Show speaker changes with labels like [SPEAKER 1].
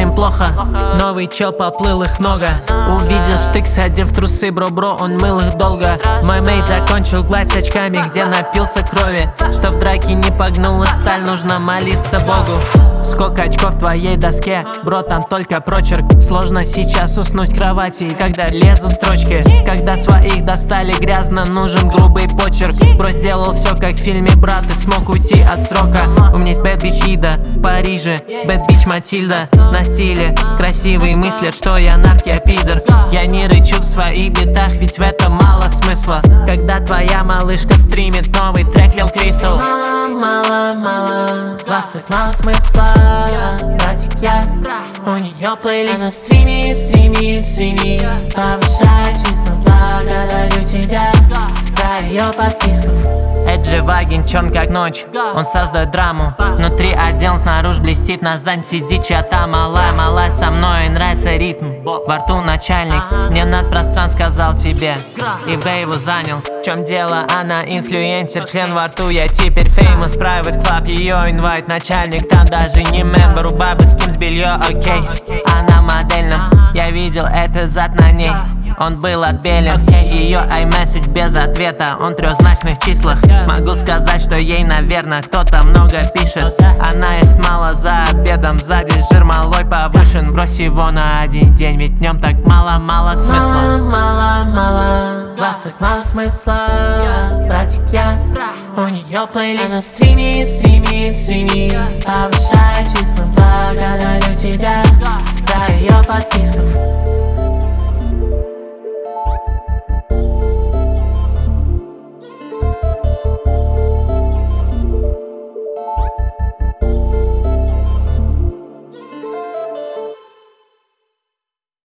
[SPEAKER 1] всем плохо. Новый чел поплыл, их много. Увидел штык, садив в трусы, бро, он мыл их долго. Мой мейт закончил гладь с очками, где напился крови. Чтоб в драке не погнула сталь, нужно молиться Богу. Сколько очков в твоей доске, бро, там только прочерк. Сложно сейчас уснуть в кровати, когда лезут строчки. Когда своих достали грязно, нужен грубый почерк. Бро сделал все как в фильме «Брат» и смог уйти от срока. У меня есть bad bitch Ида в Париже, bad bitch Матильда на стиле. Красивые мыслят, что я наркопидор. Я не рычу в своих битах, ведь в этом мало смысла. Когда твоя малышка стримит новый трек Lil Crystal. Мало, глаз так мало смысла. Братик, я, у нее плейлист. Она стримит, повышает числа. Благодарю тебя за ее подписку. Эджи Вагин черн как ночь, он создает драму. Внутри отдел, снаружи блестит, на зань сидит чья-то малая со мной, нравится ритм. Во рту начальник, мне надпростран сказал тебе, и Б его занял. В чем дело, она инфлюенсер, член во рту, я теперь famous. Private club, ее инвайт начальник, там даже не мембер. У бабы скинс белье, окей, она модельным. Я видел этот зад на ней, он был отбелен. Ее iMessage без ответа, он в трехзначных числах. Могу сказать, что ей, наверное, кто-то много пишет. Она ест мало за обедом, сзади жир малой повышен. Брось его на один день, ведь в нем так мало смысла. Мало, глаз так мало смысла. Братик, я, у нее плейлист. Она стримит, повышает числа. Благодарю тебя за ее